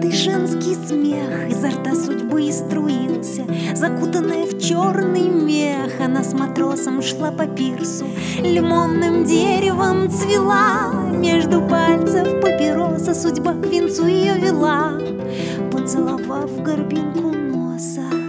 Тихий женский смех изо рта судьбы и струился. Закутанная в черный мех, она с матросом шла по пирсу. Лимонным деревом цвела, между пальцев папироса. Судьба к венцу ее вела, поцеловав горбинку носа.